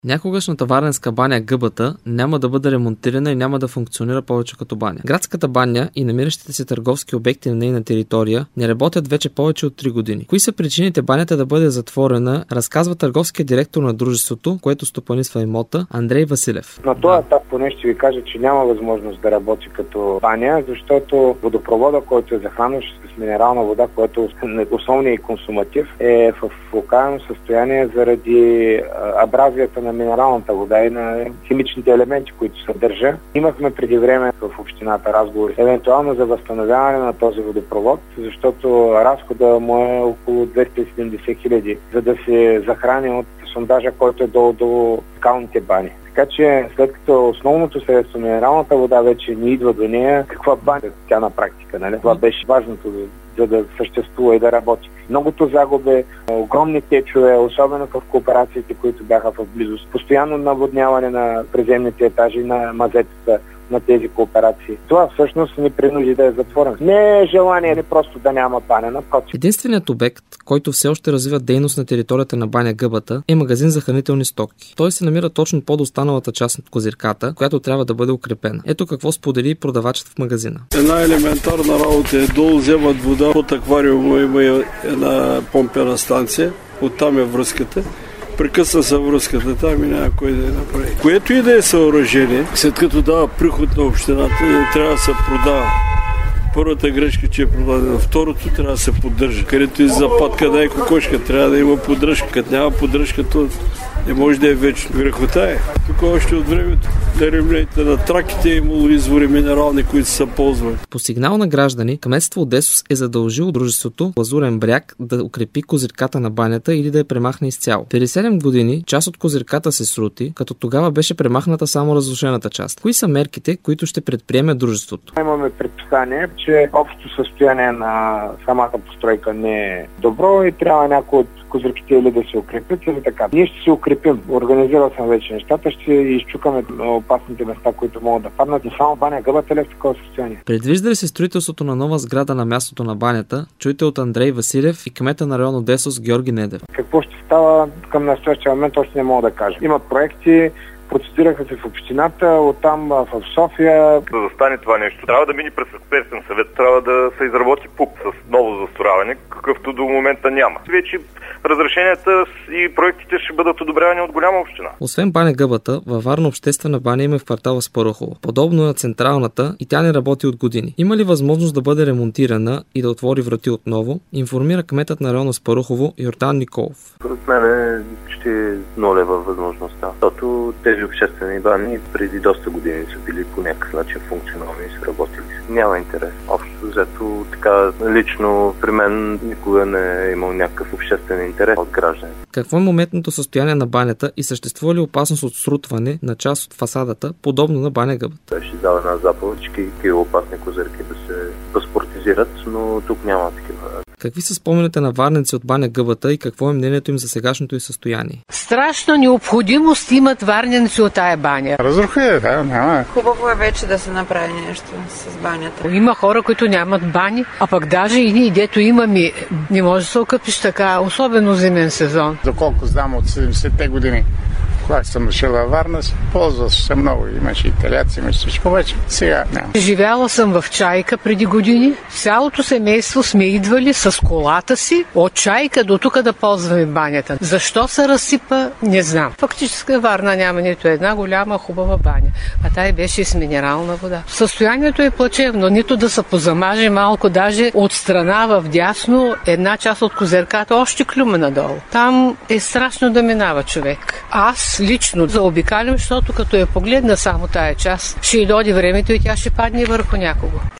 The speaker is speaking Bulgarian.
Някогашната варненска баня Гъбата няма да бъде ремонтирана и няма да функционира повече като баня. Градската баня и намиращите се търговски обекти на нейна територия не работят вече повече от 3 години. Кои са причините банята да бъде затворена, разказва търговският директор на дружеството, което стопанисва имота, Андрей Василев. На този етап поне ще ви кажа, че няма възможност да работи като баня, защото водопровода, който е захранващ с минерална вода, който е основният консуматив, е в окаяно състояние заради абразията на минералната вода и на химичните елементи, които съдържа. Имахме преди време в общината разговори евентуално за възстановяване на този водопровод, защото разхода му е около 270 хиляди, за да се захрани от сондажа, който е долу до скалните бани. Така че след като основното средство, минералната вода, вече не идва до нея, каква баня тя на практика, нали? Това беше важното, за да съществува и да работи. Многото загуби, огромни течове, особено в кооперациите, които бяха в близост. Постоянно наводняване на преземните етажи на мазетата на тези кооперации. Това всъщност ни принуди да е затворен. Не е желание ли просто да няма баня, напротив. Единственият обект, който все още развива дейност на територията на баня Гъбата, е магазин за хранителни стоки. Той се намира точно под останалата част от козирката, която трябва да бъде укрепена. Ето какво сподели продавачът в магазина. Една елементарна работа е долу, вземат вода, от аквариума има една помпена станция, оттам е връзката. Прекъсна се връзката там и няма кой да я направи. Което и да е съоръжение, след като дава приход на общината, трябва да се продава. Първата грешка, че е продадена. Второто трябва да се поддържа. Където и западка да е кокошка, трябва да има поддръжка. Като няма поддръжка, то не може да е вечно. Грехота е. Тук още от времето на римляните на траките е имало извори минерални, които са ползвали. По сигнал на граждани, кметство Одесос е задължило дружеството Лазурен бряг да укрепи козирката на банята или да я премахне изцяло. Преди 7 години част от козирката се срути, като тогава беше премахната само разрушената част. Кои са мерките, които ще предприеме дружеството? Имаме предписание, че общото състояние на самата постройка не е добро и трябва някой от козирките или да се укрепят, или така. Ние ще се укрепим. Организирал съм вече нещата, ще изчукаме опасните места, които могат да паднат. Но само баня Гъбата е в такова състояние. Предвижда ли се строителството на нова сграда на мястото на банята? Чуйте от Андрей Василев и кмета на район Одесос Георги Недев. Какво ще става към настоящия момент, още не мога да кажа. Има проекти, процедираха се в общината, оттам в София. За да стане това нещо, трябва да мине през експертен съвет, трябва да се изработи ПУП с ново застрояване, какъвто до момента няма. Вече разрешенията и проектите ще бъдат одобрявани от голяма община. Освен баня Гъбата, във Варна обществена баня има в квартала Спарухово. Подобно на централната и тя не работи от години. Има ли възможност да бъде ремонтирана и да отвори врати отново? Информира кметът на района Спарухово Йордан Николов. Според мен ще е нулева възможността, защото тези обществени бани преди доста години са били по някакъв начин функционални и са работили. Няма интерес. Общо взето така лично при мен никога не е имал някакъв обществен интерес от граждани. Какво е моментното състояние на банята и съществува ли опасност от срутване на част от фасадата, подобно на баня Гъбата? Беше издадена заповед, че опасни козирки да се паспортизират, но тук няма такива. Какви са спомените на варненци от баня Гъбата и какво е мнението им за сегашното й състояние? Страшно необходимост имат варненци от тая баня. Разруха да, няма. Хубаво е вече да се направи нещо с банята. Има хора, които нямат бани, а пък даже и ние, дето имаме, не може да се окъпиш така, особено зимен сезон. Доколко знам от 70-те години, когато съм дошъл във Варна, ползваше се много. Имаше и теляци, имаше всичко вече. Сега няма. Живяла съм в Чайка преди години. Цялото семейство сме идвали с колата си от Чайка до тук да ползваме банята. Защо се разсипа, не знам. Фактически Варна няма нито една голяма хубава баня. А тая беше с минерална вода. Състоянието е плачевно. Нито да се позамаже малко, даже от страна в дясно една част от козирката още клюма надолу. Там е страшно да минава човек. Аз лично заобикалям, защото като я погледна само тая част, ще и дойде времето и тя ще падне върху някого.